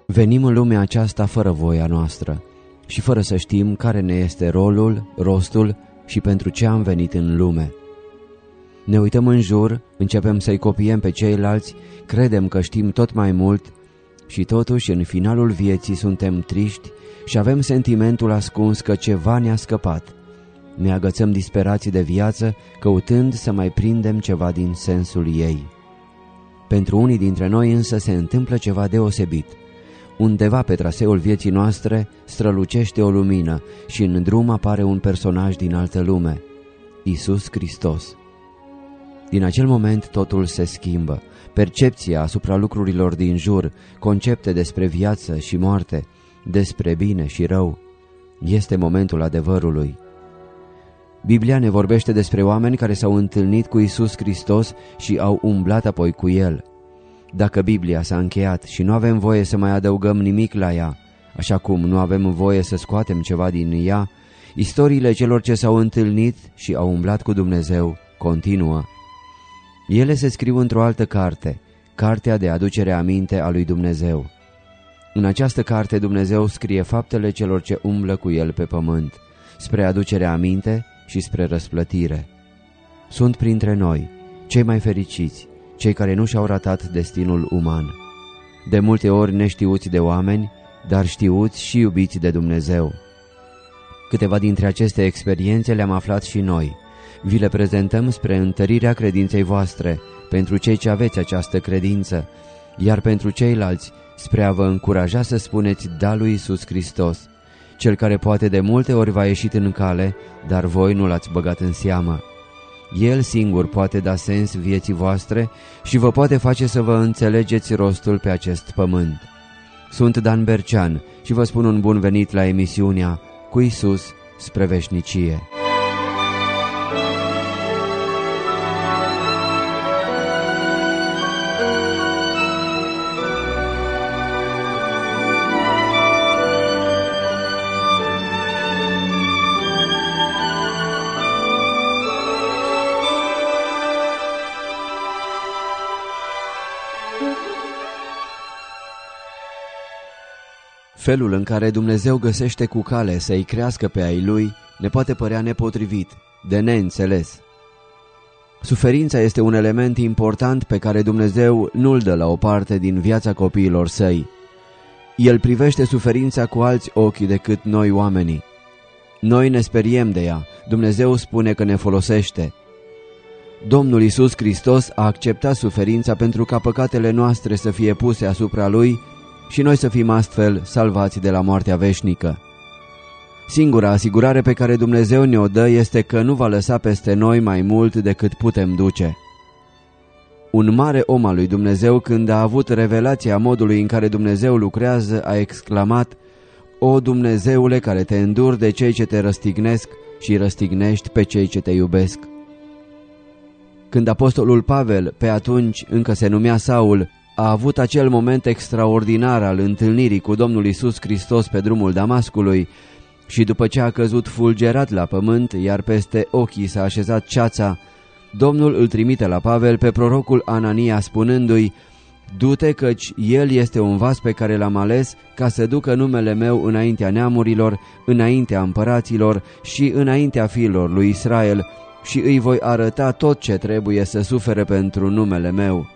Venim în lumea aceasta fără voia noastră și fără să știm care ne este rolul, rostul și pentru ce am venit în lume. Ne uităm în jur, începem să-i copiem pe ceilalți, credem că știm tot mai mult și totuși în finalul vieții suntem triști și avem sentimentul ascuns că ceva ne-a scăpat. Ne agățăm disperații de viață, căutând să mai prindem ceva din sensul ei. Pentru unii dintre noi însă se întâmplă ceva deosebit. Undeva pe traseul vieții noastre strălucește o lumină și în drum apare un personaj din altă lume, Iisus Hristos. Din acel moment totul se schimbă. Percepția asupra lucrurilor din jur, concepte despre viață și moarte, despre bine și rău. Este momentul adevărului. Biblia ne vorbește despre oameni care s-au întâlnit cu Iisus Hristos și au umblat apoi cu El. Dacă Biblia s-a încheiat și nu avem voie să mai adăugăm nimic la ea, așa cum nu avem voie să scoatem ceva din ea, istoriile celor ce s-au întâlnit și au umblat cu Dumnezeu continuă. Ele se scriu într-o altă carte, cartea de aducere aminte a lui Dumnezeu. În această carte Dumnezeu scrie faptele celor ce umblă cu El pe pământ, spre aducere aminte și spre răsplătire. Sunt printre noi, cei mai fericiți, cei care nu și-au ratat destinul uman. De multe ori neștiuți de oameni, dar știuți și iubiți de Dumnezeu. Câteva dintre aceste experiențe le-am aflat și noi. Vi le prezentăm spre întărirea credinței voastre, pentru cei ce aveți această credință, iar pentru ceilalți, spre a vă încuraja să spuneți da lui Iisus Hristos, Cel care poate de multe ori v-a ieșit în cale, dar voi nu l-ați băgat în seamă. El singur poate da sens vieții voastre și vă poate face să vă înțelegeți rostul pe acest pământ. Sunt Dan Bercean și vă spun un bun venit la emisiunea Cu Iisus spre veșnicie. Felul în care Dumnezeu găsește cu cale să-i crească pe ai Lui ne poate părea nepotrivit, de neînțeles. Suferința este un element important pe care Dumnezeu nu-l dă la o parte din viața copiilor săi. El privește suferința cu alți ochi decât noi oamenii. Noi ne speriem de ea, Dumnezeu spune că ne folosește. Domnul Iisus Hristos a acceptat suferința pentru ca păcatele noastre să fie puse asupra Lui și noi să fim astfel salvați de la moartea veșnică. Singura asigurare pe care Dumnezeu ne-o dă este că nu va lăsa peste noi mai mult decât putem duce. Un mare om al lui Dumnezeu, când a avut revelația modului în care Dumnezeu lucrează, a exclamat: O Dumnezeule care te înduri de cei ce te răstignesc și răstignești pe cei ce te iubesc. Când apostolul Pavel, pe atunci încă se numea Saul, a avut acel moment extraordinar al întâlnirii cu Domnul Iisus Hristos pe drumul Damascului și după ce a căzut fulgerat la pământ, iar peste ochii s-a așezat ceața, Domnul îl trimite la Pavel pe prorocul Anania spunându-i: Du-te, căci el este un vas pe care l-am ales ca să ducă numele meu înaintea neamurilor, înaintea împăraților și înaintea fiilor lui Israel și îi voi arăta tot ce trebuie să sufere pentru numele meu.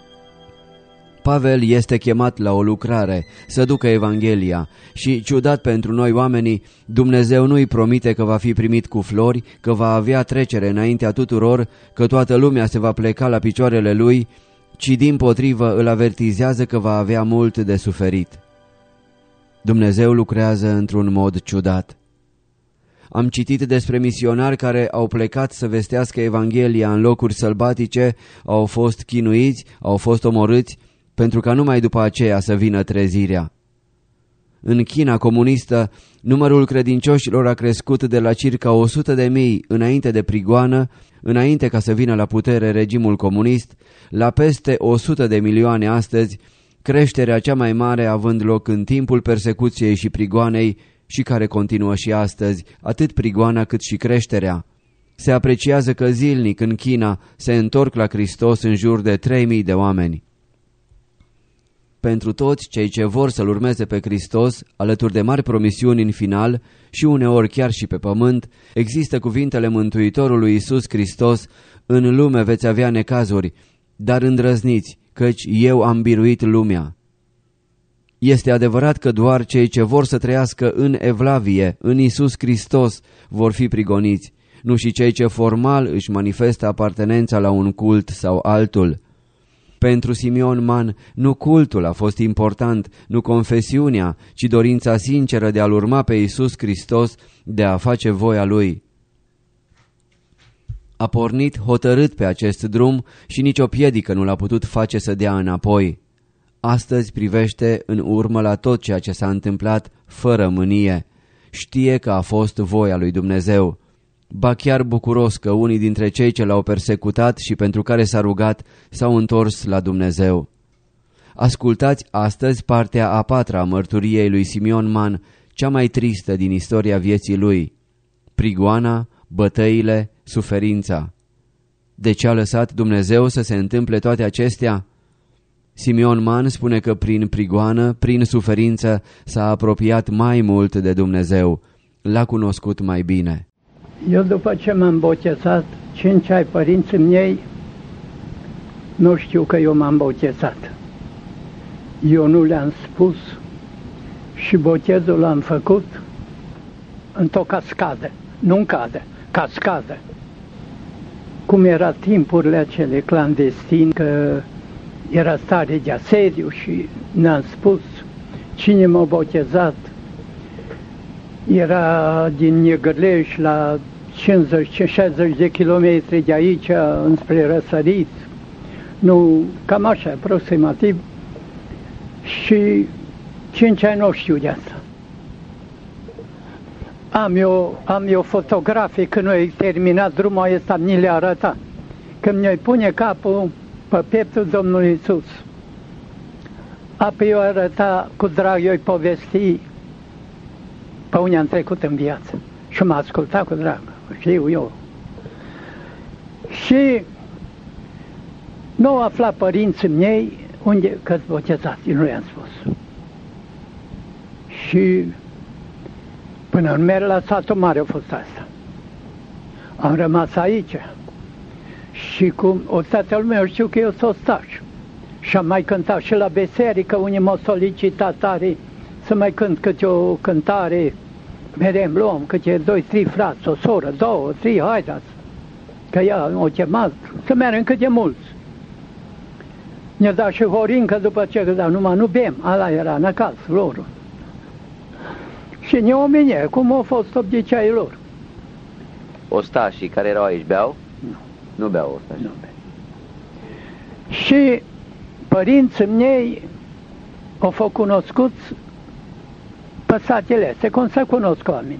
Pavel este chemat la o lucrare, să ducă Evanghelia și, ciudat pentru noi oamenii, Dumnezeu nu îi promite că va fi primit cu flori, că va avea trecere înaintea tuturor, că toată lumea se va pleca la picioarele lui, ci dimpotrivă îl avertizează că va avea mult de suferit. Dumnezeu lucrează într-un mod ciudat. Am citit despre misionari care au plecat să vestească Evanghelia în locuri sălbatice, au fost chinuiți, au fost omorâți, pentru ca numai după aceea să vină trezirea. În China comunistă, numărul credincioșilor a crescut de la circa 100.000 înainte de prigoană, înainte ca să vină la putere regimul comunist, la peste 100 de milioane astăzi, creșterea cea mai mare având loc în timpul persecuției și prigoanei și care continuă și astăzi, atât prigoana cât și creșterea. Se apreciază că zilnic în China se întorc la Hristos în jur de 3.000 de oameni. pentru toți cei ce vor să-L urmeze pe Hristos, alături de mari promisiuni în final și uneori chiar și pe pământ, există cuvintele Mântuitorului Iisus Hristos: în lume veți avea necazuri, dar îndrăzniți, căci eu am biruit lumea. Este adevărat că doar cei ce vor să trăiască în evlavie, în Iisus Hristos, vor fi prigoniți, nu și cei ce formal își manifestă apartenența la un cult sau altul. Pentru Simeon Man, nu cultul a fost important, nu confesiunea, ci dorința sinceră de a-L urma pe Iisus Hristos, de a face voia Lui. A pornit hotărât pe acest drum și nicio piedică nu l-a putut face să dea înapoi. Astăzi privește în urmă la tot ceea ce s-a întâmplat fără mânie. Știe că a fost voia lui Dumnezeu. Ba chiar bucuros că unii dintre cei ce l-au persecutat și pentru care s-a rugat s-au întors la Dumnezeu. Ascultați astăzi partea a patra a mărturiei lui Simeon Man, cea mai tristă din istoria vieții lui: prigoana, bătăile, suferința. De ce a lăsat Dumnezeu să se întâmple toate acestea? Simeon Man spune că prin prigoană, prin suferință, s-a apropiat mai mult de Dumnezeu, l-a cunoscut mai bine. Eu după ce m-am botezat, 5 ai părinții mei nu știu că eu m-am botezat. Eu nu le-am spus și botezul l-am făcut într-o cascadă, nu în cadă, cascadă. Cum era timpurile acele clandestine, că era stare de asediu și ne-am spus cine m-a botezat. Era din Negărleș la 50-60 de kilometri de aici înspre răsărit, nu, cam așa, aproximativ, și 5 ani nu știu de asta. Am eu fotografii când noi terminat drumul ăsta, mi le arăta. Când mi-o pune capul pe pieptul Domnului Iisus. Apoi eu arăta cu drag, eu-i povesti pe unde am trecut în viață. Și m-a ascultat cu drag, știu eu. Și nu au aflat părinții mei unde că-s botezați, nu i-am spus. Și până în merg la satul mare a fost asta. Am rămas aici. Și cum o tatăl meu știu că eu s-o staș. Și am mai cântat și la biserică, unii m-au solicitat tare să mai cânt câte o cântare. Merem, luăm câte 2-3 frați, o soră, 2-3, haideți. Că ea o chemat să mergem cât de mulți. Ne-a dat și horincă după ce, dar numai nu bem, ala era în acasă lor. Și ne omenie, cum a fost obiceiul lor. Ostașii care erau aici beau? Nu. Nu beau ostașii? Nu beau. Și părinții mei au fost cunoscuți pe satele astea, cum să cunosc oamenii.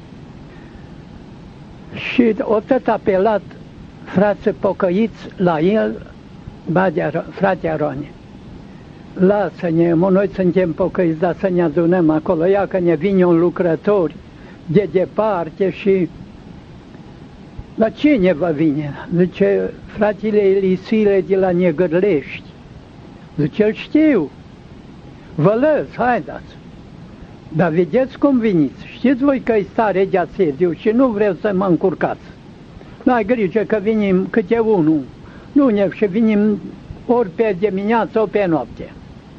Și o tot apelat frații pocăiți la el, frate Arone. Lasă-ne, noi suntem pocăiți, dar să ne adunăm acolo, ia că ne vine un lucrător de departe și la cine va vine? Zice, fratele Elisile de la Negărlești. Zice, îl știu, vă lăs, haideți. Dar vedeți cum veniți, știți voi că e stare de asediu și nu vreau să mă încurcați. N-ai grijă că venim câte unul, nu ne și venim ori pe dimineață, ori pe noapte.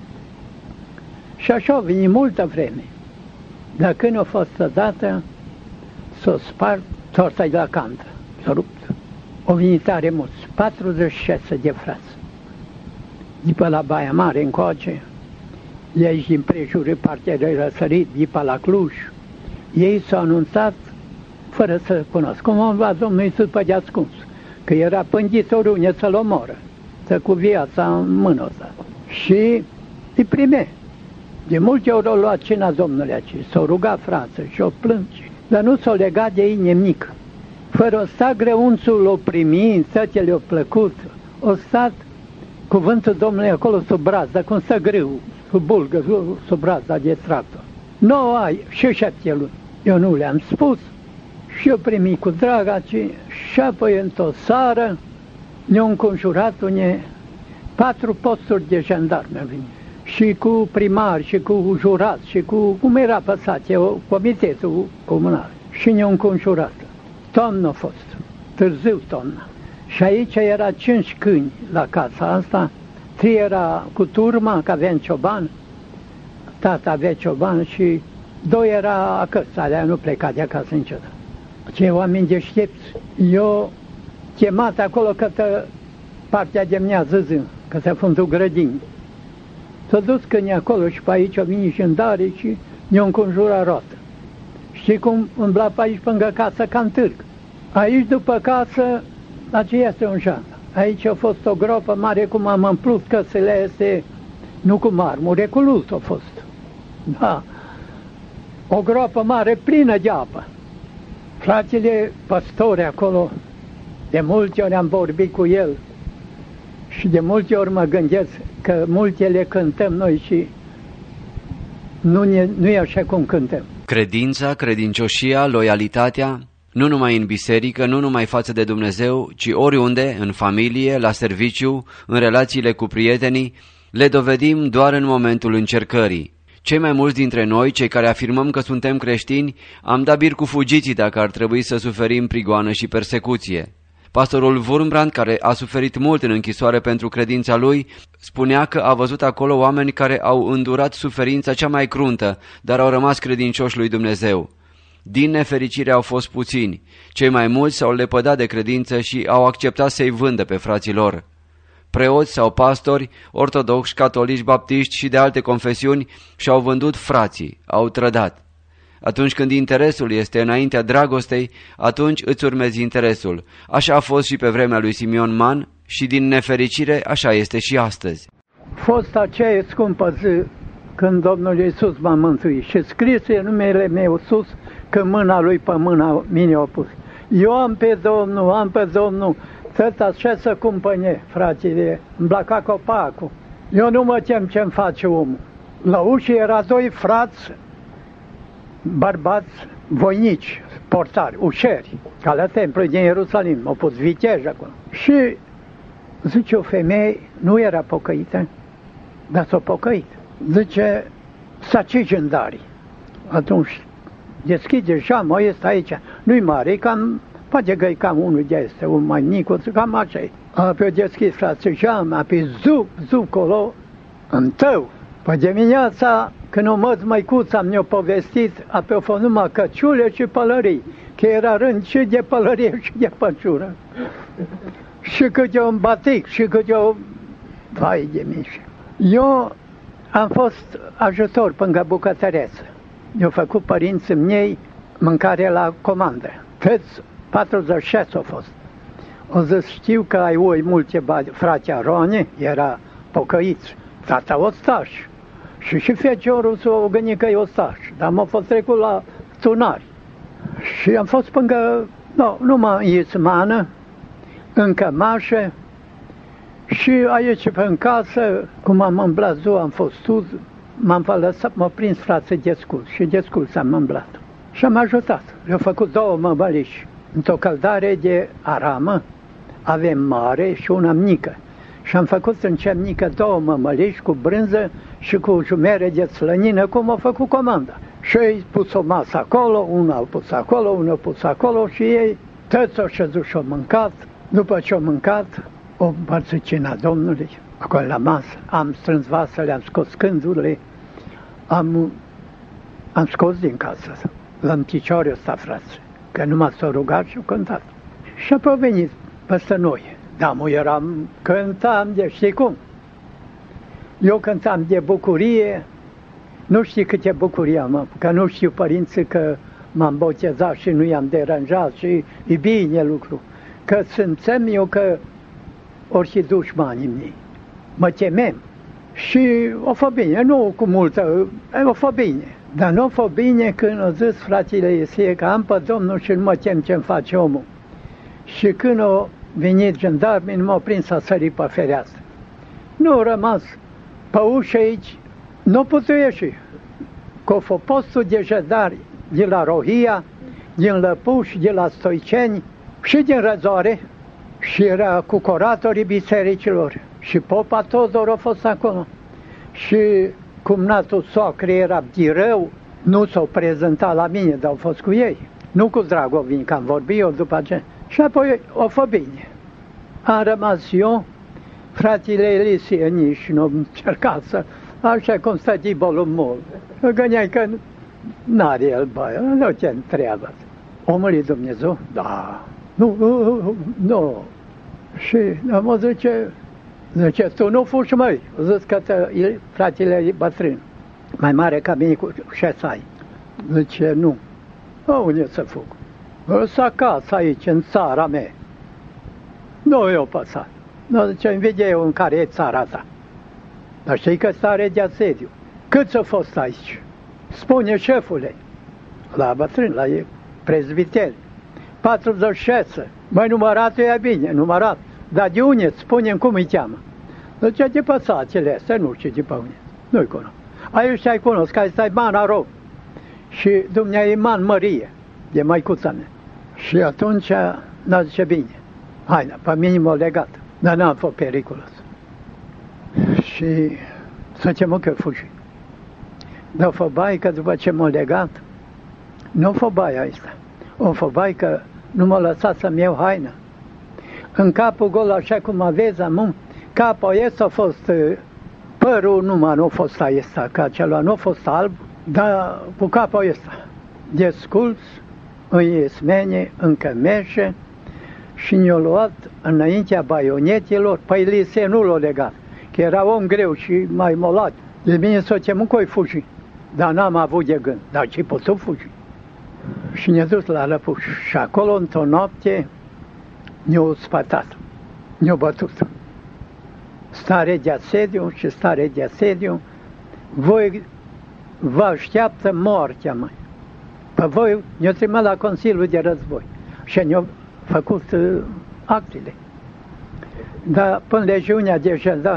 Și așa au venit multă vreme. Dar când a fost odată, s-a spart torța de la cantă, s-a rupt. Au venit tare mulți, 46 de frați. După la Baia Mare încoace, de aici din prejurul partea de răsărit, după la Cluj, ei s-au anunțat fără să cunosc. Cum am luat Domnul Iisus pe de ascuns, că era pânditorul unde să-l omoră, să cu viața în mână sa. Și îi prime. De multe ori au luat cina Domnului aici, s-au rugat frață și au plânge, dar nu s-au legat de ei nimic. Fără o stat grăunțul l-o primi, sătele le-au plăcut, o stat cuvântul Domnului acolo sub braț, cum stă grâu, sub bulgă, sub brața de tractor. 9 ani și 7 luni. Eu nu le-am spus și eu primi cu drag și apoi într-o seară ne-au înconjurat 4 posturi de jandarmi. Și și cu primari, și cu jurați, și cu cum era păsat, comitetul comunal. Și ne-au înconjurat. Toamnă a fost, târziu toamnă. Și aici era 5 câini la casa asta, 3 era cu turma, că aveam cioban, tata avea cioban și 2 era acasă, alea nu pleca de acasă niciodată. Ce oameni deștepți, eu chemat acolo către partea de miază zi, că se fundul grădini. S-a dus câinii acolo și pe aici au venit jandarii și ne-au înconjurat roată. Știi cum umbla pe aici lângă casă ca în târg. Aici după casă, aceea este un jand. Aici a fost o gropă mare, cum am împlut căsele este, nu cu marmure, cu lut a fost. Da. O gropă mare plină de apă. Fratele păstori acolo, de multe ori am vorbit cu el și de multe ori mă gândesc că multe le cântăm noi și nu e așa cum cântăm. Credința, credincioșia, loialitatea, nu numai în biserică, nu numai față de Dumnezeu, ci oriunde, în familie, la serviciu, în relațiile cu prietenii, le dovedim doar în momentul încercării. Cei mai mulți dintre noi, cei care afirmăm că suntem creștini, am dat bir cu fugiții dacă ar trebui să suferim prigoană și persecuție. Pastorul Wurmbrand, care a suferit mult în închisoare pentru credința lui, spunea că a văzut acolo oameni care au îndurat suferința cea mai cruntă, dar au rămas credincioși lui Dumnezeu. Din nefericire au fost puțini. Cei mai mulți s-au lepădat de credință și au acceptat să-i vândă pe frații lor. Preoți sau pastori, ortodoxi, catolici, baptiști și de alte confesiuni și-au vândut frații, au trădat. Atunci când interesul este înaintea dragostei, atunci îți urmezi interesul. Așa a fost și pe vremea lui Simeon Man și din nefericire așa este și astăzi. Fost aceea scumpă zi când Domnul Iisus m-a mântuit și scrise numele meu sus că mâna lui pe mâna mine a pus. Eu am pe Domnul, tot așa să cumpăne, fratele, îmi placa copacul. Eu nu mă tem ce-mi face omul. La ușă era 2 frați, bărbați, voinici, portari, ușeri, ca la templu din Ierusalim, au pus viteji acolo. Și zice o femeie, nu era pocăită, dar s-a pocăit. Zice, s-a ce jandarii. Atunci deschide geamă, este aici, nu-i mare, e cam, poate că e cam unul de este, un mai micuț, cam așa e. Apoi deschid, frate, geamă, apoi zup colo, în tău. Pe dimineața, când o măț măicuța mi-a povestit, apoi au fost numai căciule și pălării, că era rând și de pălărie și de păciură. Și cât eu un batic, și cât eu, vai de mici. Eu am fost ajutor până bucătăreță. Eu făcut părinții mei mâncare la comandă. Câți 46 au fost. O zis, știu că ai oi multe bani. Fratea Rone era pocăiți. Tata ostaș. Și feciorul s-o gândit că e ostaș. Dar m-a fost trecut la tunari. Și am fost până, numai în Ismană, în cămașă. Și aici în casă, cum am îmblat ziua, am fost sus, m-a prins frață descurs și descurs am îmblat. Și am ajutat. Eu făcut 2 mămăliși. Într-o căldare de aramă, avem mare și una mică. Și am făcut în cea mică 2 mămăliși cu brânză și cu jumere de slănină, cum a făcut comanda. Și ei pus o masă acolo, una a pus acolo, una a pus acolo și ei toți au șezut și au mâncat. După ce au mâncat, o împărțit cina Domnului, acolo la masă, am strâns vasele, am scos cândurile, am scos din casă, la-mi picioare ăsta, frate, că numai s-a rugat și a cântat. Și apoi a venit peste noi. Da, cântam de, știi cum? Eu cântam de bucurie, nu știu câte bucurie am, că nu știu părinții că m-am botezat și nu i-am deranjat și e bine lucru. Că simțeam eu că orice dușmanii mei, mă temem. Și o fă bine, nu cu multă, o fă bine. Dar nu o fă bine când a zis fratele Iesie că am pe Domnul și nu mă tem ce-mi face omul. Și când a venit jandarmii, nu m-au prins să sări pe fereastră. Nu a rămas pe ușă aici, nu putea ieși. Că a fost postul de jandari de la Rohia, din Lăpuș, de la Stoiceni și din Răzoare. Și era cu curatorii bisericilor. Și popa Todor a fost acolo. Și cumnatul soacră era rău, nu s-au prezentat la mine, dar au fost cu ei. Nu cu Dragovin, că am vorbit eu după aceea. Și apoi o fă bine. Am rămas eu, fratele Elisieni și nu încercat să... Așa cum stă tibolul mult. Gândeai că n-are el băie, nu te întreabă. Omul lui Dumnezeu? Da. Nu. Și mă zice, tu nu fugi, măi. Zic că fratele e bătrân, mai mare ca mine cu 6 ani. Zice, nu. Unde să fug? Să acasă aici, în țara mea. Nu i-o păsat. Nu, zice, îmi vede eu în care e țara ta. Dar știi că stare de asediu. Cât s-a fost aici? Spune șefule, la bătrân, la prezbiteri. 46. Mai număratul e bine, numărat. Dar de unde? Spune-mi cum îi cheamă. Zice, de pe satele astea, nu știu de pe unde. Nu-i cunosc. Aici ai cunosc, că stai Mana Rog. Și dumneavoastră Man Mărie, de măicuța mea. Și atunci, n-a zice, bine, haide, pe mine m-a legat, dar n-am fost periculos. Și să ce mă că fugi. Dar fă bai că după ce m-a legat, nu fă bai asta. O fă bai că nu m-a lăsat să-mi iau haină. În capul gol, așa cum aveți amum, capul ăsta a fost, părul numai nu a fost ăsta, că acela nu a fost alb, dar cu capul ăsta, desculț, în iesmene, în cămeșe, și ne-a luat înaintea baionetelor, păi Lise nu l-a legat, că era om greu și mai molat. De mine s-o chemut că-i fugi, dar n-am avut de gând, dar ce pot fugi? Și ne-a dus la Lăpuș și acolo, într-o noapte, ne-a spătat, ne-a bătut. Stare de asediu și stare de asediu, voi vă așteaptă moartea, măi. Pe voi ne-a trimis la Consiliul de Război și ne-a făcut actele. Dar până legiunea de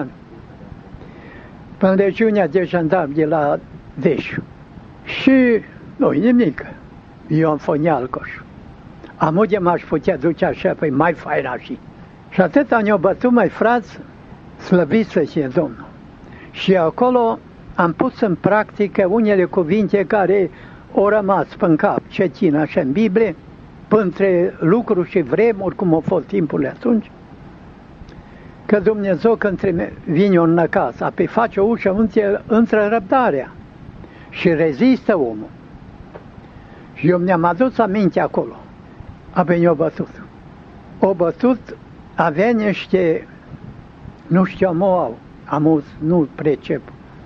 jandarmi, de la Veșu. Și nu-i nimic. Eu am fost nealcoș. Am de m-aș putea duce așa, păi mai faina și. Și atâta ne-au bătut, mai frați, slăvit să fie Domnul. Și acolo am pus în practică unele cuvinte care au rămas în cap, ce țin așa în Biblie, între lucruri și vremuri, cum au fost timpurile atunci, că Dumnezeu când vine în casă, apoi face o ușă între răbdarea și rezistă omul. Și eu mi-am adus aminte acolo, apoi ne-au bătut. O bătut, avea niște, nu știu, nu precep,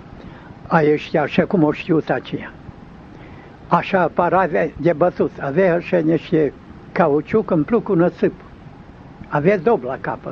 ăștia așa cum o știut aceea. Așa aparat de bătut, avea așa niște cauciuc în pluc cu năsip. Avea dob la capăt.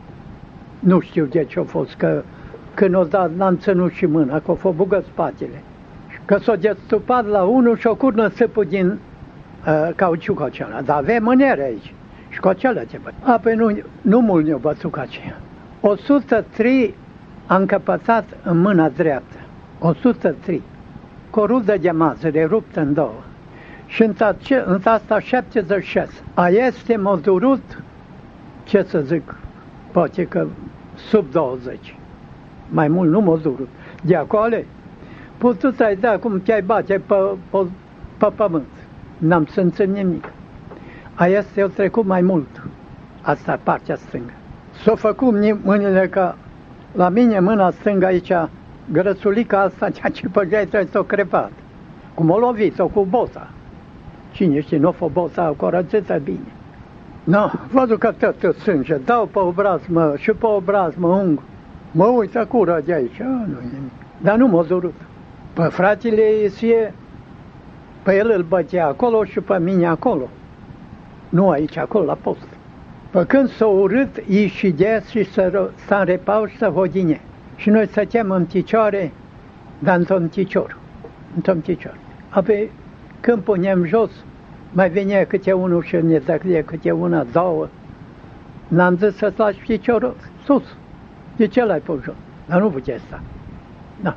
Nu știu de ce a fost, că când o dat n-am ținut și mâna, că o fost bugă spatele. Că s-a destupat la unul și-o cur năsipul din cauciuc acela. Dar avea mânere aici. Și cu acela te băt. Apoi nu mult ne-o bătut ca aceea. 103 a încăpățat în mâna dreaptă. 103. Cu o rudă de mazăre ruptă în două. Și în asta 76. A este m-a durut, ce să zic, poate că sub 20. Mai mult nu m-a durut. De acolo, putut ai da cum te-ai bate pe pământ. N-am simțit nimic. A este au trecut mai mult. Asta partea stângă. S-o făcut mâinile ca la mine mâna stângă aici, grăsulica asta, ceea ce păgeai trebuie să o crepat. Cum o lovit-o cu boța. Cine știe, nu a fost boța, o corățită bine. No, văd că tot sânge, dau pe obraz, și pe obraz ung. Mă uită cură de aici, nu nimic. Dar nu m-a durut. Pe fratele Isie, pe el îl bătea acolo și pe mine acolo. Nu aici, acolo, la post. Pe când s-a urât, ieșidea și s-a repau și să hodine. Și noi stăteam în picioare, dar într-un picior. Apoi, când puneam jos, mai venea câte unul și ne dăclea câte una, două. N-am zis să-ți lași piciorul sus. De ce l-ai pus jos? Dar nu putea sta. Da.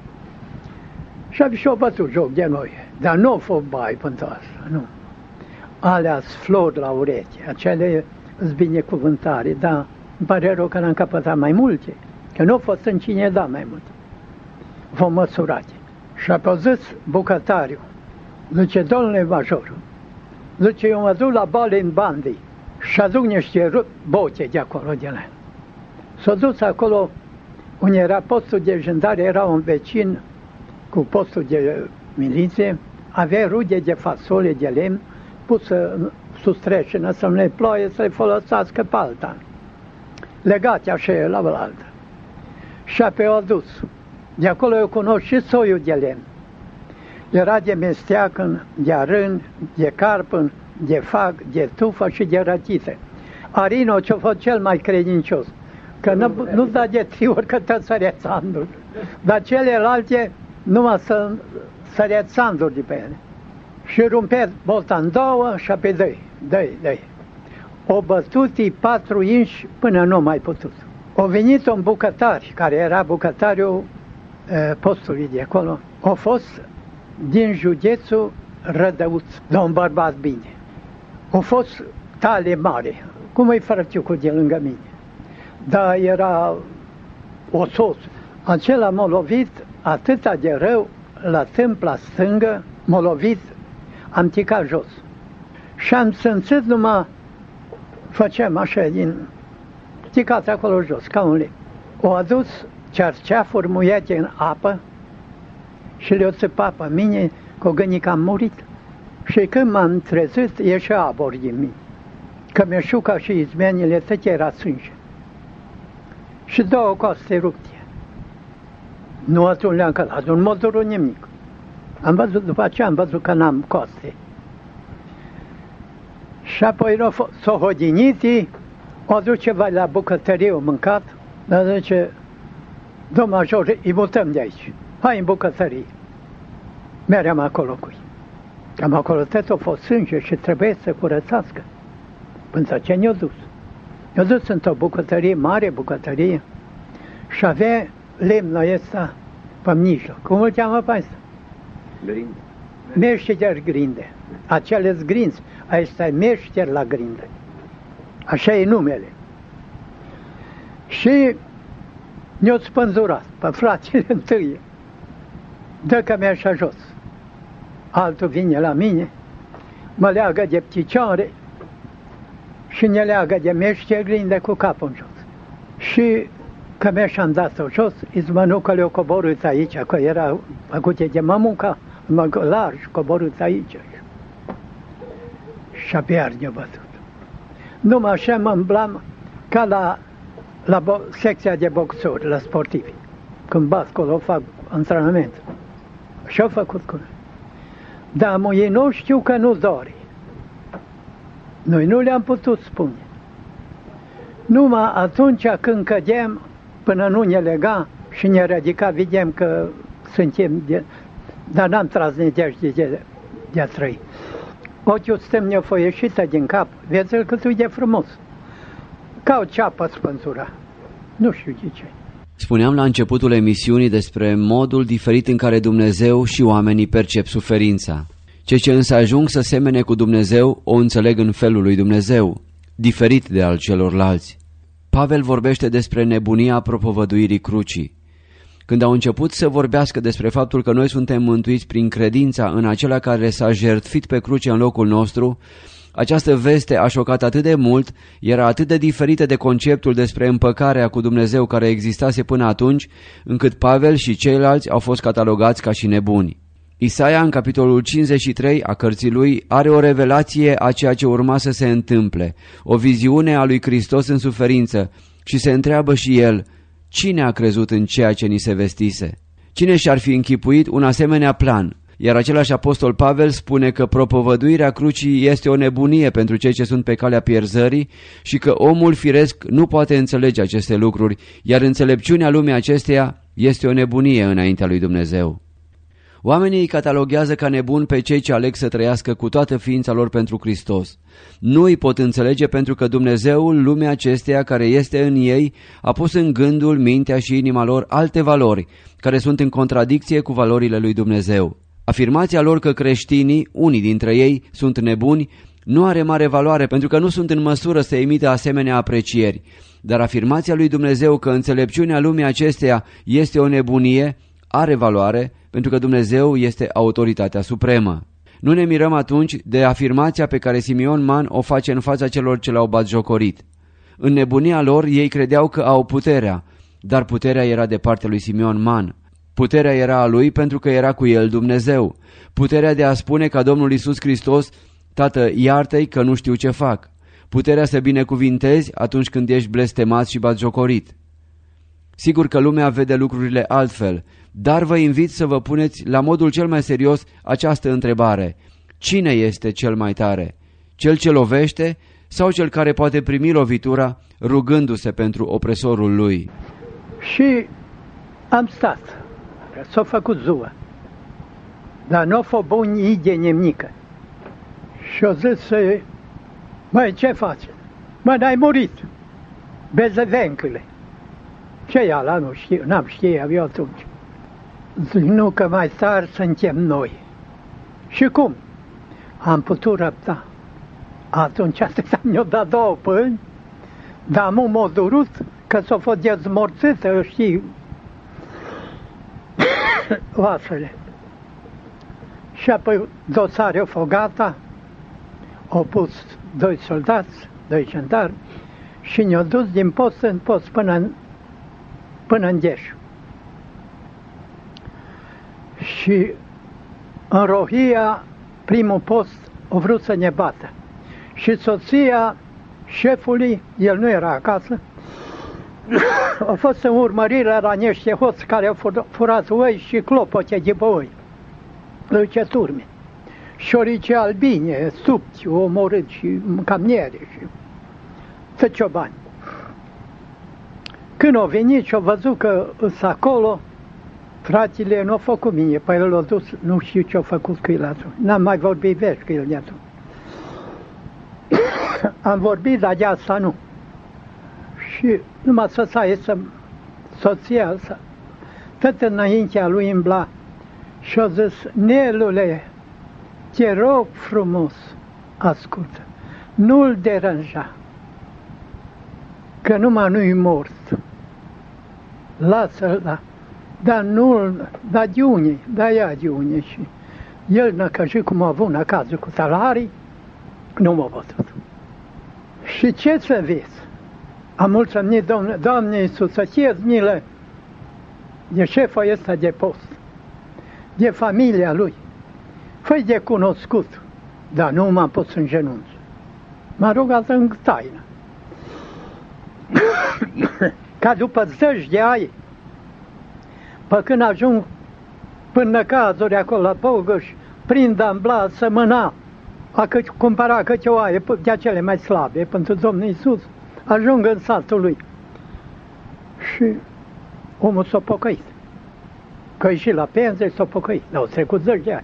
Și-au bătut joc de noi. Dar nu au fost bai pentru asta, nu. Alea-s flori la ureche, acele îs binecuvântare, dar îmi pare rău că n-am capătat mai multe, că nu a fost în cine da mai multe. vom măsura. Și apoi zis bucătariu, zice, domnule major, zice, eu mă duc la bale în Bandi și aduc niște boce de acolo de la. S-a dus acolo unde era postul de jandare, era un vecin cu postul de miliție, avea rude de fasole de lemn pusă sus treșină să nu le ploie, să le folosească pe alta. Legate așa la altă. Și apoi au dus. De acolo eu cunosc și soiul de lemn. Era de mesteacăn, de arân, de carpân, de fag, de tufă și de rătită. Arino ce-a fost cel mai credincios, că nu da de 3 ori că te sărea țanduri, dar celelalte numai să sărea țanduri de pe ele. Și rumpea bolta în 2 și apoi dă-i. O bătut-i 4 inși până nu mai putut. O venit un bucătar, care era bucătariul postului de acolo, a fost din județul Rădăuț, un bărbat bine. A fost tale mare, cum e frățiucul de lângă mine. Dar era osos. Acela m-a lovit atâta de rău, la tâmpla stângă, m-a lovit, am ticat jos. Și am simțit numai, făceam așa din ticat acolo jos, ca un lemn. O adus cerceafuri muiate în apă și le-o țăpa pe mine, că o gândit că am murit. Și când m-am trezit, ieșea abor din mine. Că meșuca și izmenile, tot era sânge. Și 2 coaste rupte. Nu atunci le-am călat, nu m-a durut nimic. Am văzut, după aceea am văzut că n-am coaste. Și apoi s-o hodiniti, o duce vai la bucătărie, o mâncat, dar zice, domn major, îi mutăm de aici, hai în bucătărie. Meream acolo cu ei. Cam acolo tot a fost sânge și trebuie să curățească. Până ce ne-a dus. Ne-a dus într-o bucătărie, mare bucătărie, și avea lemnul ăsta pe mijloc. Cum îl cheamă pe ăsta? Grinde. Meșter grinde. Acele-s grinzi. Ăsta e meșter la grinde. Așa e numele. Și ne-a spânzurat pe fratele întâi. Dă că mi-a așa jos. Altul vine la mine, mă leagă de picioare și ne leagă de meșter grinde cu capul în jos. Și că mi-am dat-o jos, izmănucă le-o coborât aici, că era făcute de mămuca, largi, coborât aici. Și abia ne-a bătut. Numai așa mă îmblam ca la secția de boxuri, la sportivi. Când bat acolo, fac antrenament. Și-au făcut cu noi. Dar ei nu știu că nu dori. Noi nu le-am putut spune. Numai atunci când cădeam, până nu ne lega și ne ridica, vedem că suntem, dar n-am tras nădejde de a trăi. Ochiul stăm nefoieșită din cap, vezi-l cât e de frumos. Ca o ceapă spânzura. Nu știu de ce. Spuneam la începutul emisiunii despre modul diferit în care Dumnezeu și oamenii percep suferința. Cei ce însă ajung să semene cu Dumnezeu o înțeleg în felul lui Dumnezeu, diferit de al celorlalți. Pavel vorbește despre nebunia propovăduirii crucii. Când au început să vorbească despre faptul că noi suntem mântuiți prin credința în acela care s-a jertfit pe cruce în locul nostru, această veste a șocat atât de mult, era atât de diferită de conceptul despre împăcarea cu Dumnezeu care existase până atunci, încât Pavel și ceilalți au fost catalogați ca și nebuni. Isaia, în capitolul 53 a cărții lui, are o revelație a ceea ce urma să se întâmple, o viziune a lui Hristos în suferință și se întreabă și el, cine a crezut în ceea ce ni se vestise? Cine și-ar fi închipuit un asemenea plan? Iar același apostol Pavel spune că propovăduirea crucii este o nebunie pentru cei ce sunt pe calea pierzării și că omul firesc nu poate înțelege aceste lucruri, iar înțelepciunea lumii acesteia este o nebunie înaintea lui Dumnezeu. Oamenii îi cataloghează ca nebuni pe cei ce aleg să trăiască cu toată ființa lor pentru Hristos. Nu îi pot înțelege pentru că Dumnezeul lumea acesteia care este în ei a pus în gândul, mintea și inima lor alte valori, care sunt în contradicție cu valorile lui Dumnezeu. Afirmația lor că creștinii, unii dintre ei, sunt nebuni, nu are mare valoare pentru că nu sunt în măsură să emită asemenea aprecieri. Dar afirmația lui Dumnezeu că înțelepciunea lumii acesteia este o nebunie are valoare pentru că Dumnezeu este autoritatea supremă. Nu ne mirăm atunci de afirmația pe care Simeon Man o face în fața celor ce l-au batjocorit. În nebunia lor ei credeau că au puterea, dar puterea era de partea lui Simeon Man. Puterea era a lui pentru că era cu el Dumnezeu. Puterea de a spune ca Domnul Iisus Hristos: Tată, iartă-i că nu știu ce fac. Puterea să binecuvintezi atunci când ești blestemat și batjocorit. Sigur că lumea vede lucrurile altfel, dar vă invit să vă puneți la modul cel mai serios această întrebare: cine este cel mai tare? Cel ce lovește sau cel care poate primi lovitura rugându-se pentru opresorul lui? Și am stat, s-a făcut ziua, dar nu a fost bun de nimică. Și a zis: măi, ce faci? Mă, n-ai murit, bezevencule. Ce e ala? Nu știu, n-am știut eu atunci. Zic: nu, că mai tare suntem noi. Și cum? Am putut răbda. Atunci atâta mi-o dat 2 pâini, dar mu m-a durut că s-a fost dezmorțită, știi, oasele. Și apoi dosare au fost gata, au pus 2 soldați, 2 jandarmi și ne-au dus din post în post până în Gheșu. Și în Rohia, primul post, au vrut să ne bată. Și soția șefului, el nu era acasă, a fost în urmărire la niște hoți care au furat oi și clopote de oi, lăuce turme. Șorice albine, subți, omorât și camniere și tăciobani. Când au venit și au văzut că sunt acolo, fratele nu au făcut mine, pe el l-a dus, nu știu ce au făcut cu el atunci. N-am mai vorbit vești cu el de atunci. Am vorbit, dar de asta nu. Și numai să soția sa, tot înaintea lui îmbla și a zis: Nelule, te rog frumos, ascultă, nu-l deranja, că numai nu-i mort. Lasă-l, dar nu-l, dar de unii, dar ea de unii. Și el, năcăjit cum a avut acasă cu salarii, nu m-a văzut. Și ce să vezi? Am mulțumit, Doamne Iisus, să-ți milă de șeful ăsta de post, de familia lui. Fă-i de cunoscut, dar nu m-am pus în genunchi. M-a rugat în taină. Ca după 10 de ani, pe când ajung până cazuri acolo la Pogăș, prind ambla să mâna, a cumpăra câte o aie de acele mai slabe pentru Domnul Iisus, ajung în satul lui. Și omul s-a pocăit. Că e și la pensie s-a pocăit, dar au trecut 10 de ani.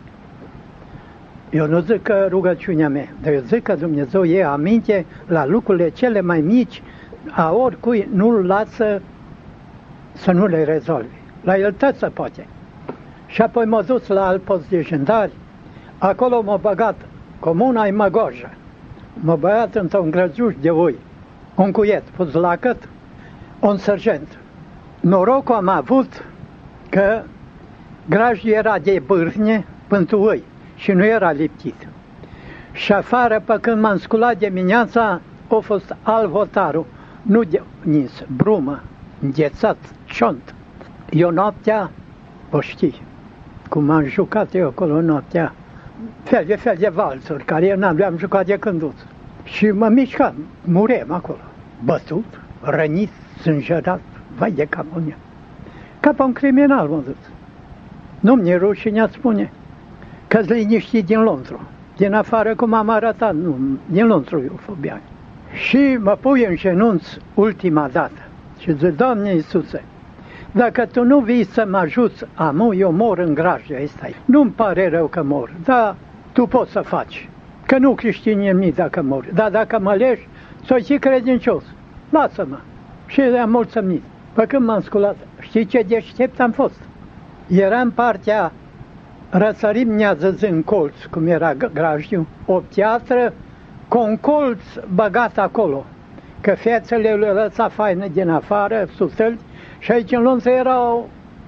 Eu nu zic că rugăciunea mea, dar eu zic că Dumnezeu e aminte la lucrurile cele mai mici, a oricui nu-l lasă să nu le rezolve. La el tot se poate. Și apoi m-a dus la alt post de jandari, acolo m-a băgat comuna-i Măgorja. M-a băgat într-un grăzuș de oi, un cuiet pus la cât, un sergent. Norocul am avut că grajul era de bârne pentru oi și nu era liptit. Și afară, pe când m-am sculat dimineața, a fost alt hotarul, nu de nins, brumă, înghețat, ciont. Eu noaptea, o știi, cum am jucat eu acolo noaptea, fel de valsuri, care eu n-am le-am jucat de cânduț. Și mă mișcam, murem acolo, bătut, rănit, sângerat, vai de capul meu. Ca pe un criminal m-a dus. Nu mi-e rușinea spune că-s liniștit din Londru. Din afară, cum am arătat, nu, din Londru eu fobia. Și mă pui în genunți ultima dată și zic: Doamne Iisuse, dacă Tu nu vii să mă ajuți, eu mor în grajdia asta. Nu-mi pare rău că mor, dar Tu poți să faci. Că nu creștini nimic dacă mor. Dar dacă mă leși, să și credincios. Lasă-mă. Și am mulțumit. Pe când m-am sculat, știi ce deștept am fost? Era în partea răsărim nează în colț, cum era grajdiu, o piatră cu un colț băgat acolo. Că fețele le lăsa faină din afară, sus tălți, și aici în Londra erau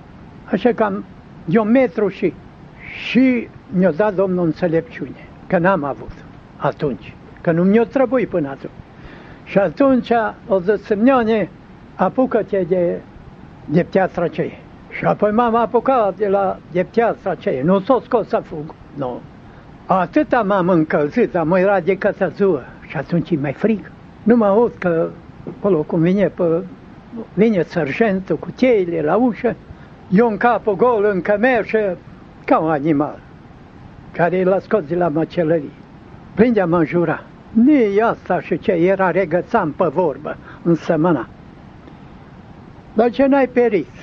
așa cam de 1 metru și mi-a dat Domnul înțelepciune, că n-am avut atunci, că nu mi-o trebuie până atunci. Și atunci o zis, Simeone, apucă-te de piatra aceea. Și apoi m-am apucat de piatra aceea, nu s-o scos să fug, nu. Atâta m-am încălzit, am era de cătăzuă și atunci e mai frig. Nu mă aud că acolo cum vine sergentul cu cheile la ușă, eu în capul gol, în cămeșă, ca un animal care l-a scos de la măcelărie. Prindea-mă în jura. Nici asta și ce era, regățam pe vorbă, însămâna. Dar ce n-ai perit?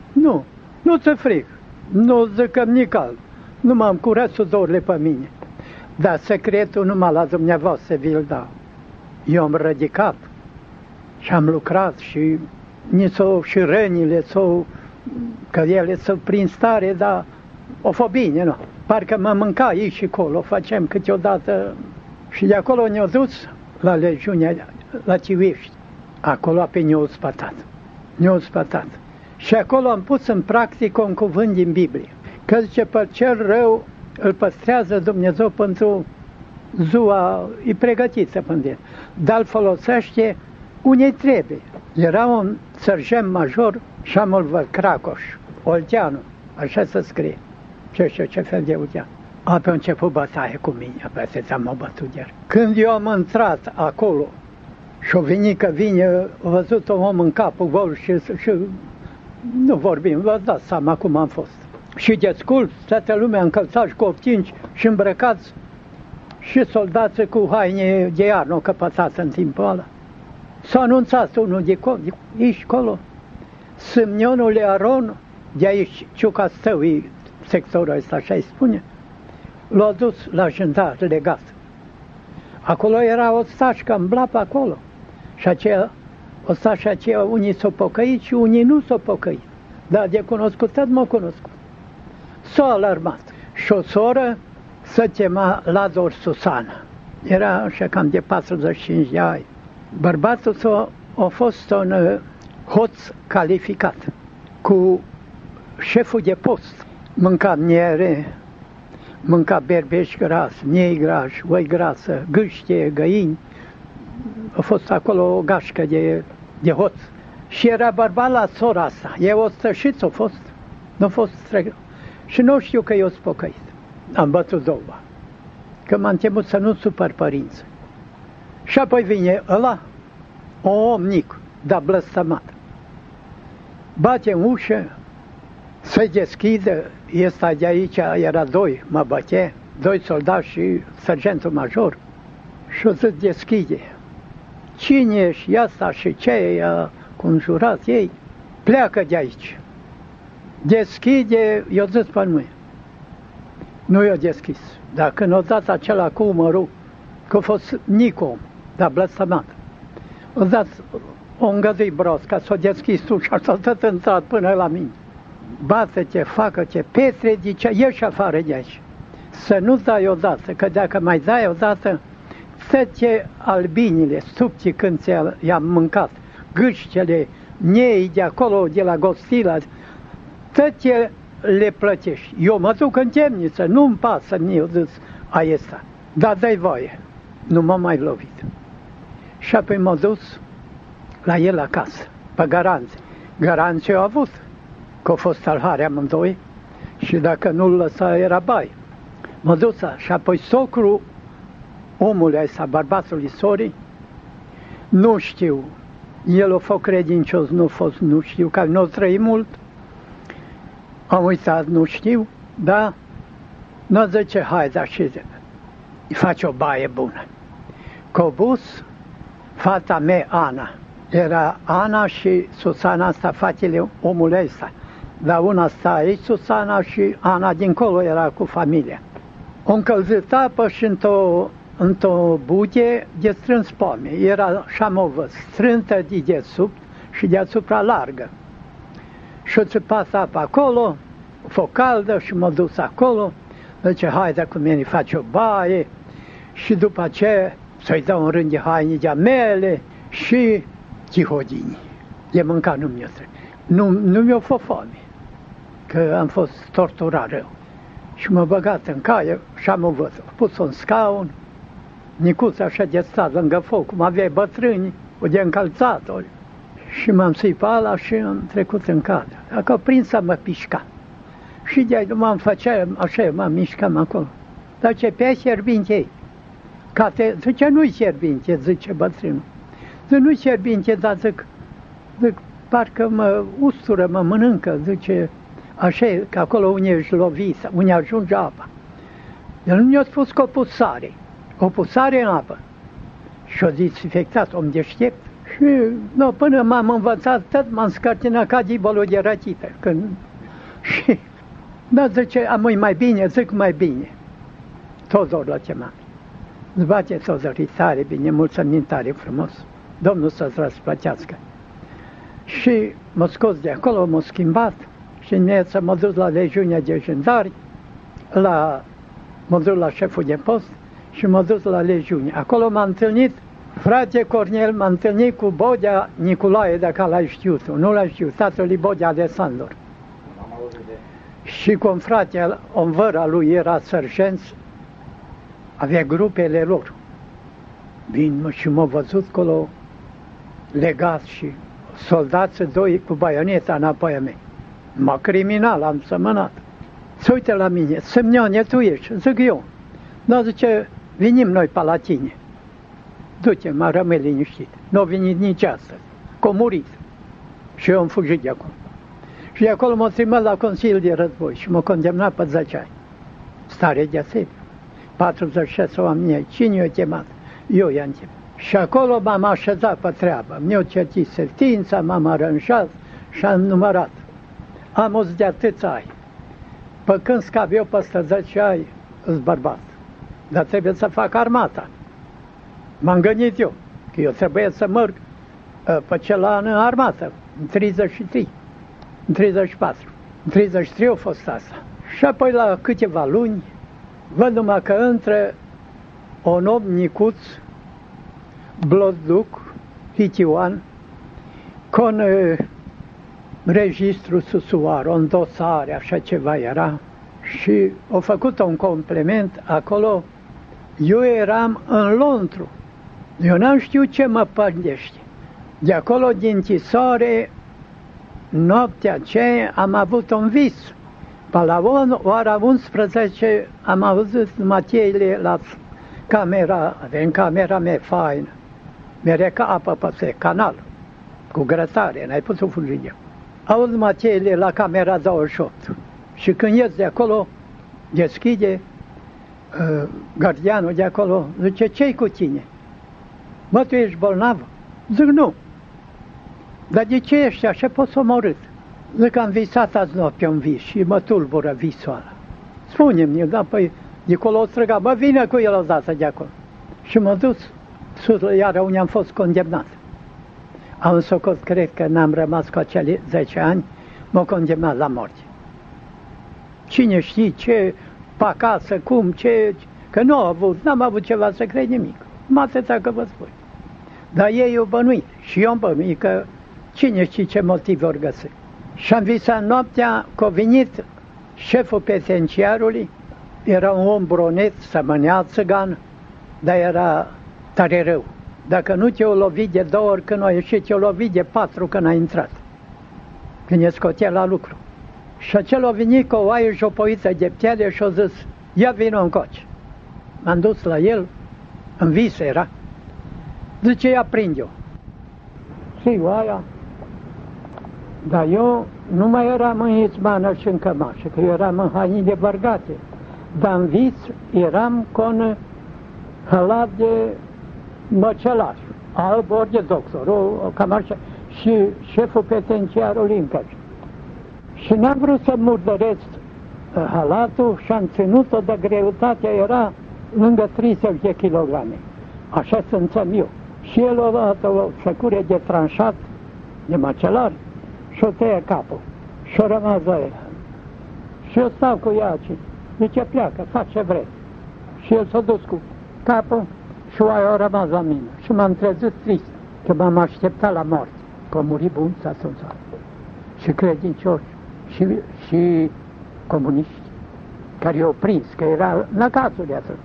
Nu ți frig, nu zicăm nici cald. Nu m-am curat sudorile pe mine. Dar secretul numai la dumneavoastră vi-l dau. Eu am ridicat și am lucrat și și rănile, că ele s-au prins tare, dar o fă bine, nu? Parcă mă mânca aici și acolo, facem câteodată. Și de acolo ne-au dus la legiunea, la Ciuiești. Acolo pe ne-au spătat. Și acolo am pus în practică un cuvânt din Biblie. Că zice, pe cel rău îl păstrează Dumnezeu pentru ziua, e pregătită pentru el. Dar îl folosește unei trebuie. Era un sergent major, Șamul Cracoș, Olteanu, așa se scrie. Ce știu ce fel de Olteanu. Apoi a început bătaie cu mine, apoi am bătut iar. Când eu am intrat acolo și-o venit că vine, a văzut un om în capul gol și nu vorbim, vă dați seama cum am fost. Și de scult, toată lumea încălțați cu optinci și îmbrăcați și soldații cu haine de iarnă căpățați în timpul ăla. S-a anunțat unul de aici, acolo, Simeonul Aron, de aici, Ciuca Stăui, sectorul ăsta, așa-i spune, l-a dus la jandar legat. Acolo era o stașcă în blapă acolo. Și ostașii aceia, unii s-au pocăit și unii nu s-au pocăit. Dar de cunoscut, tot m-au cunoscut. S-a alarmat. Și o soră se chema Lazar Susana. Era așa cam de 45 de ani. Bărbatul său a fost un hoț calificat, cu șeful de post. Mânca miere, mânca berbești gras, miei grași, oi grasă, gâște, găini. A fost acolo o gașcă de hoț. Și era bărbat la sora asta. E o stășiță a fost. Nu a fost străgă. Și nu știu că eu sunt pocăit. Am bătut două. Că m-am temut să nu supăr părinții. Și apoi vine ăla, o om mic, dar blăstămat. Bate în ușă, se deschide, ăsta de aici, era doi, mă băte, 2 soldați și sergentul major. Și o să deschide. Cine ești asta și ce e conjurat ei? Pleacă de aici. Deschide, i-o zis pe mâine. Nu i-o deschis. Dar când o dat acela cu umărul, că a fost nicom, dar blăstămat, o dat o îngădui brosca, s-o deschis ușa, s-a tot intrat până la mine. Bate-te, facă-te, Petre, zice, ieși afară de aici. Să nu dai odată, că dacă mai dai odată, toate albinile, subții când i-am mâncat, gâșcele, miei de acolo, de la Gostila, toate le plătești. Eu mă duc în temniță, nu-mi pasă, mi-o zis aiesta, dar dai voie. Nu m-am mai lovit. Și apoi m-a dus la el acasă, pe garanțe. Garanțe au avut, că a fost salvare amândoi și dacă nu-l lăsa era bai. M-a dus și apoi socrul omului ăsta, bărbatului sorii, nu știu, el a fost credincios, nu știu, că nu trăi mult, am uitat, nu știu, dar nu zice, haide, și îi face o baie bună. Cobus, fata mea, Ana, era Ana și Susana, asta, fetele omului ăsta, dar una sta aici, Susana, și Ana dincolo era cu familia. O încălzit apă și într-o buche de strâns pome. Era șamovă strântă de desubt și deasupra largă. Și o țipat apă acolo, f-o caldă și m-a dus acolo. Zice, haide cu mine, faci o baie. Și după aceea să-i dau un rând de haine de mele și chihodini. De mâncat nu mi-o trebuie. Nu mi-o fă foame. că am fost torturat rău. Și m-a băgat în caie și am văzut. Pus un scaun, Nicuța așa de stat lângă foc, cum avea bătrâni, o de încălțatori. Și m-am suit pe ala și am trecut în cadă. Dacă a prins să mă pișca. Și de-aia m-am făcea, așa, m-am mișcam acolo. Dar ce pe fierbinte ei. Zice, nu-i fierbinte, zice bătrânul. Zice, nu-i fierbinte, dar zic, parcă mă ustură, mă mănâncă, zice, așa, că acolo unde își lovi, unde ajunge apa. El nu mi-a spus că o pus sare. O pus sare în apă. Și a dezinfectat, om deștept. Și no, până m-am învățat tot, m-am scărtinat ca dibolul de rătită. Și da, zice, am mai bine, zic mai bine. Tozor l-a chemat. Zbate Tozor, e tare bine, mulțumim tare frumos. Domnul să-ți răsplătească. Și m-a scos de acolo, m-a schimbat și să m-a dus la legiunea de jandari, m-a dus la șeful de post și m-a dus la legiune. Acolo m-a întâlnit frate Cornel, m-a întâlnit cu Bodea Nicolae, dacă l-ai știut, nu l-ai știut, tatăl lui Bodea Alexandru. Și cu un frate, un văr al lui era sergent, avea grupele lor. Bine, și m-a văzut acolo legat și soldați doi cu baioneta înapoi a mea. M-a criminal, am sămănat. Se uită la mine, Semioane, tu ești? Zic eu. Dar zice, venim noi pe la tine. Du-te, m-a rămâi liniștit. Nu a venit nici astăzi, că a murit. Și eu am fugit de acolo. Și de acolo m-a trimis la Consiliul de Război și m-a condamnat pe 10 ani. Stare de asediu. 46 oameni. Cine i-a chemat? Eu i-am chemat. Și acolo m-am așezat pe treabă. Mi-au certit sentința, m-am aranjat și am numărat. Am uz de atâția ani. Pe când scap eu peste 10 ani, îs bărbat. Dar trebuie să fac armata. M-am gândit eu, că eu trebuie să merg pe cel an în armată, în 33, în 34. În 33 a fost asta. Și apoi la câteva luni, văd numai că între un om Nicuț, Blozduc, Hitioan, cu un registru Susuar, o îndosare, așa ceva era, și au făcut un complement acolo. Eu eram în Lontru. Eu n-am știut ce mă pândește. De acolo, din închisoare, noaptea aceea am avut un vis. Pe la ora 11 am auzit mateile la camera, în camera mea faină. Mereu ca apă pe canal, cu grătare, n-ai putut fugi de. Auzi mateile la camera 28. Și când ies de acolo, deschide gardianul de acolo, zice, ce-i cu tine? Mă, tu ești bolnav? Zic, nu. Dar de ce ești așa? Poți omorât. Zic, am visat azi noapte un vis și mă tulbură visul ăla. Spune-mi, da, păi, de acolo o străga, bă, vine cu el odată de acolo. Și m-a dus sus, iară unde am fost condamnat. Am socot, cred că n-am rămas cu acele 10 ani, m-a condamnat la moarte. Cine știe ce, pe acasă, cum, ce, că nu n-am avut ceva să cred nimic. Mă atâta că vă spun. Dar ei au bănuit și eu am bănuit că cine știe ce motiv vor găsi. Și am visat noaptea că a venit șeful penitenciarului, era un om bronet, sămânea țigan, dar era tare rău. Dacă nu te-o lovit de 2 ori când a ieșit, te-o lovit de 4 când a intrat, când e scotea la lucru. Și acel a venit cu o oaie jopoită de piele și a zis, ia vină încoace. M-am dus la el, în vis era, zice, ia prind-o. Și oaia, dar eu nu mai eram în izmană și în cămașă, că eu eram în haine bărgate, dar în vis eram cu un halat de măcelaș, alb ori de doctor, o cămașă, și șeful penitenciarului încă. Și n-am vrut să murdăresc halatul și am ținut-o, de greutatea era lângă 30 de kilograme. Așa simțeam eu. Și el a luat o făcură de tranșat, de măcelar, și o tăie capul. Și a rămas aia. Și eu stau cu ea aici. Zice, pleacă, fac ce vrei. Și el s-a dus cu capul și oaia a rămas la mine. Și m-am trezit trist, că m-am așteptat la moarte. Că a murit bun atunci. Și credincioși. și comuniști care i-au prins, că era la cazul de atât.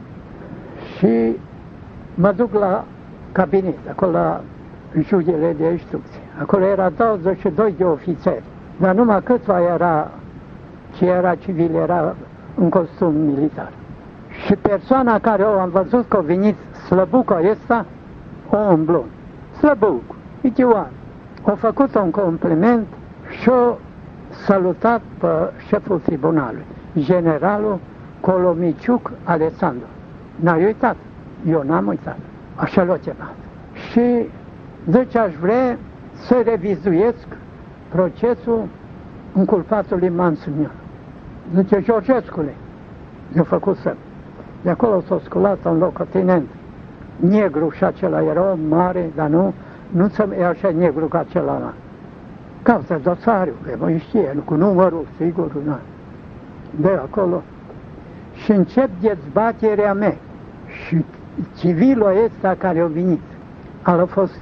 Și mă duc la cabinet, acolo la jughele de instrucție. Acolo era 22 de ofițeri, dar numai câțiva era, ce era civil, era în costum militar. Și persoana care o am văzut că a venit slăbuca ăsta, om blond, slăbuc, Itiuan, a făcut un compliment și a salutat pe șeful tribunalului, generalul Colomiciuc Alexandru. N-a uitat, eu n-am uitat, așa l-a chemat. Și zice, aș vrea să revizuiesc procesul înculpatului Mansunian. Zice, Georgescule, i-a făcut semn. De acolo s-a sculat un locotenent negru și acela era om mare, dar nu e așa negru ca acela. Caută dosariul, că mă știe, cu numărul, sigur, nu. De acolo. Și încep dezbaterea mea. Și civilul ăsta care a venit, a fost,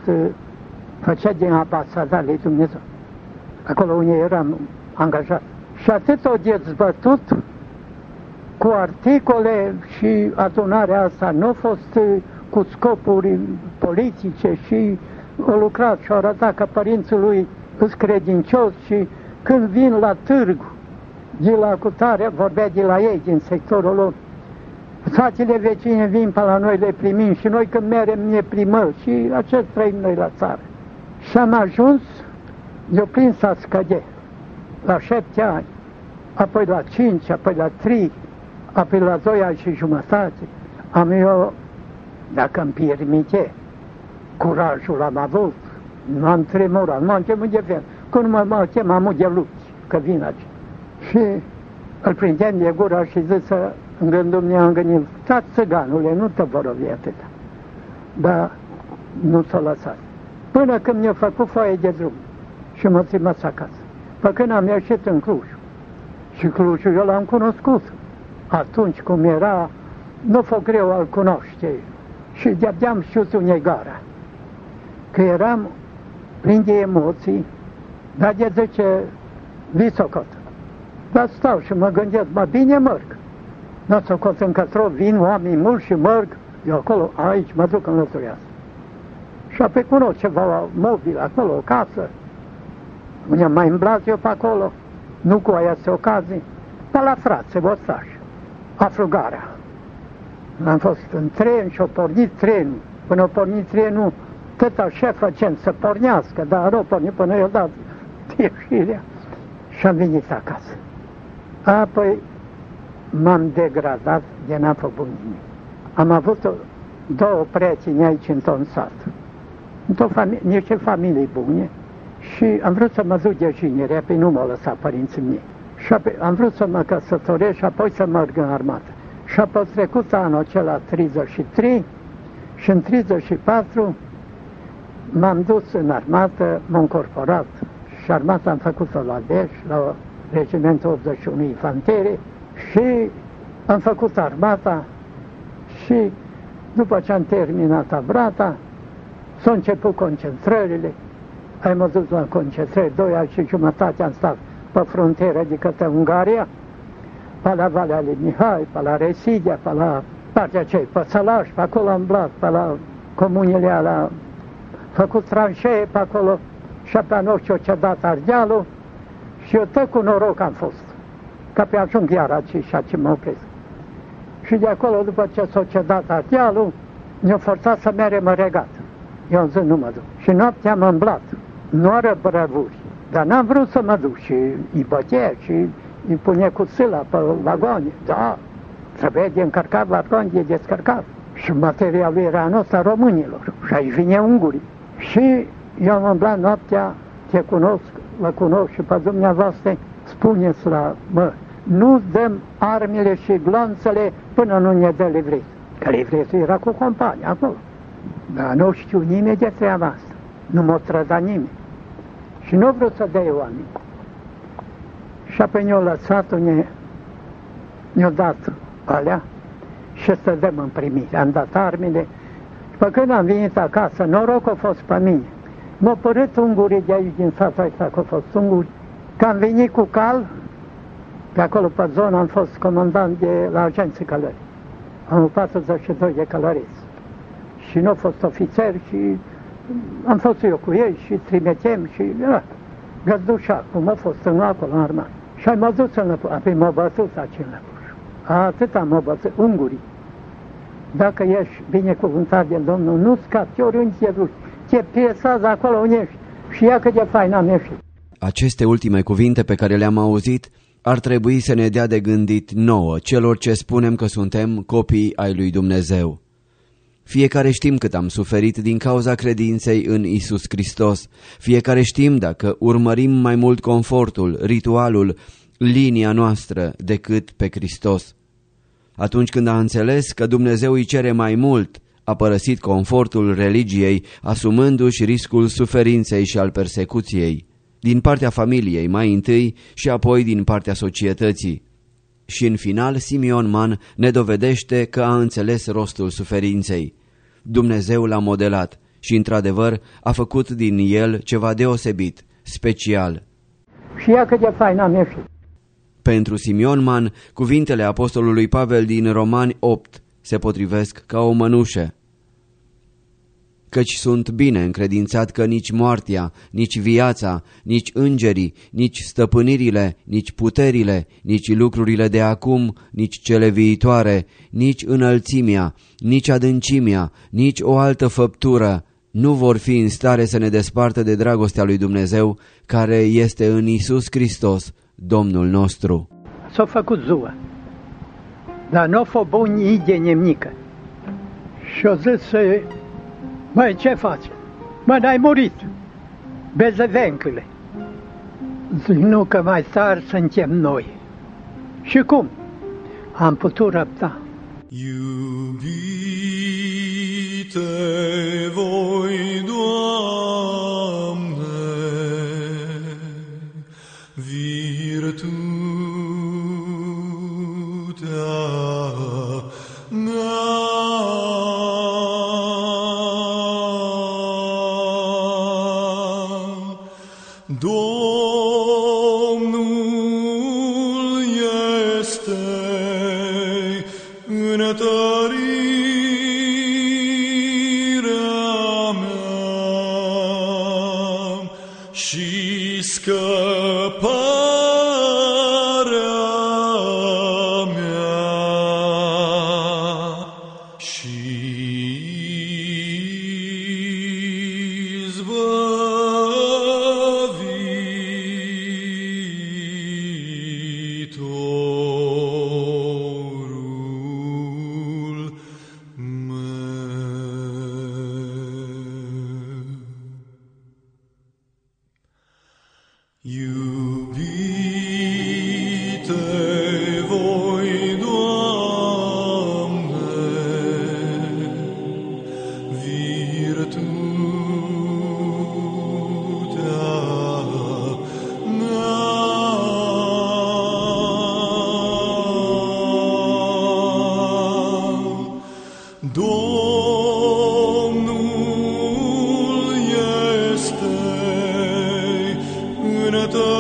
făcea din ambasadar lui Dumnezeu. Acolo unde eram angajat. Și atât o dezbătut cu articole și adunarea asta nu a fost cu scopuri politice și a lucrat și a arătat că părinții lui sunt credincioși și când vin la târgu, de la cutare, vorbea de la ei, din sectorul lor, satele vecine vin pe la noi, le primim și noi când merem ne primăm și acest trăim noi la țară. Și am ajuns, eu prins a scădea, la 7 ani, apoi la 5, apoi la 3, apoi la 2 ani și jumătate, am eu, dacă îmi permite, curajul am avut, nu am tremurat, nu am chemut de ven, când mă chemam de lupți, că vin aici. Și îl prindeam de gura și zice, în gândul meu am gândit, stați țiganule, nu te vorovi atâta. Dar nu s-a lăsat. Până când mi-a făcut foaie de drum și m-a trimis acasă. Pe când am ieșit în Cluj. Și Clujul eu l-am cunoscut. Atunci cum era, nu f-o greu al cunoaște. Și de-abia am știut unde gara. Că eram plin de emoții, dar de zice, vii socot. Dar stau și mă gândesc, mă bine merg. Dar socot încătro vin oameni mulți și merg, eu acolo, aici mă duc în lătureasă. Și apoi cunosc ceva mobil acolo, o casă, unde mai îmblat eu pe acolo, nu cu aia se ocazii, pe la frațe, Bostaș, aflu gara. Am fost în tren și a pornit trenul. Până a pornit trenul, tăta șef făcem să pornească, dar nu pornit până i-a dat ieșirea și am venit acasă. Apoi m-am degradat de n-am făcut nimic. Am avut două prieteni aici într-un sat, niște familii bune și am vrut să mă duc de jinere, apoi nu m-au lăsat părinții mei. Și apoi am vrut să mă căsătoresc și apoi să merg în armată. Și apoi trecut anul acela 33 și în 34 m-am dus în armată, m-am încorporat și armata am făcut-o la Deș, la regimentul 81 Infanterie și am făcut armata și după ce am terminat armata s-au început concentrările, am dus la concentrări, 2 ani și jumătate am stat pe frontieră de către Ungaria, pe la Valea lui Mihai, pe la Residia, pe la partea cei, pe Sălaș, pe acolo am blat, pe la comunile alea, făcut tranșee pe acolo și pe nu știu ce dat Ardealul și eu tot cu noroc am fost, că pe ajung iar aici și aici mă opresc. Și de acolo, după ce s-a cedat Ardealul, ne-a forțat să mergem în regat. Eu zic, nu mă duc. Și noaptea am îmblat, nu are brăvuri, dar n-am vrut să mă duc și îi bătea și îi pune cu sâla pe vagoane. Da, trebuie de încărcat vagoane, de descărcat. Și materialul era în ăsta românilor. Și aici vine ungurii. Și eu am îmblat noaptea, te cunosc, vă cunosc și pe dumneavoastră, spuneți la mă, nu dăm armele și glonțele până nu ne dă livret. Că livretul era cu companii acolo. Dar nu știu nimeni de treaba asta. Nu m-a trădat nimeni. Și nu vreau să dea oameni. Și apoi ne-au lăsat, ne-au dat alea și să dăm în primire. Am dat armele. Și pe când am venit acasă, noroc a fost pe mine. M-au părât ungurii de aici din satul ăsta, că au fost unguri, Că am venit cu cal, pe acolo pe zonă am fost comandant de la agenții călări. Am 42 de călăriți. Și nu au fost ofițeri și am fost eu cu ei și trimitem și găzdușa, cum a fost în acolo în armată. Și am mă dus înăuntru, apoi m-a bătut aici înăuntru. Atât am bătut, ungurii. Dacă ești binecuvântat de Domnul, nu scapi oriunde te duci. Te piesează acolo unde ești. Și ia cât de fain am ieșit. Aceste ultime cuvinte pe care le-am auzit ar trebui să ne dea de gândit nouă, celor ce spunem că suntem copii ai lui Dumnezeu. Fiecare știm cât am suferit din cauza credinței în Iisus Hristos. Fiecare știm dacă urmărim mai mult confortul, ritualul, linia noastră decât pe Hristos. Atunci când a înțeles că Dumnezeu îi cere mai mult, a părăsit confortul religiei, asumându-și riscul suferinței și al persecuției, din partea familiei mai întâi și apoi din partea societății. Și în final Simeon Man ne dovedește că a înțeles rostul suferinței. Dumnezeu l-a modelat și într-adevăr a făcut din el ceva deosebit, special. Și ia cât de fain am ieșit. Pentru Simeon Man, cuvintele apostolului Pavel din Romani 8 se potrivesc ca o mănușă. Căci sunt bine încredințat că nici moartea, nici viața, nici îngerii, nici stăpânirile, nici puterile, nici lucrurile de acum, nici cele viitoare, nici înălțimea, nici adâncimea, nici o altă făptură nu vor fi în stare să ne despartă de dragostea lui Dumnezeu, care este în Iisus Hristos, Domnul nostru. S-a făcut ziua, dar nu a fost bun nici de nimică. Și-a zis, măi, ce faci? Mă, n-ai murit, bezevencule. Zic, nu, că mai tare suntem noi. Și cum? Am putut răbda. Iubite voi, Doamne, virtutea mea. Domnul este înătărirea mea și scăparea mea și izbăvitorul meu. Iubite voi, Doamne, virtutea mea. Domnul este înătărirea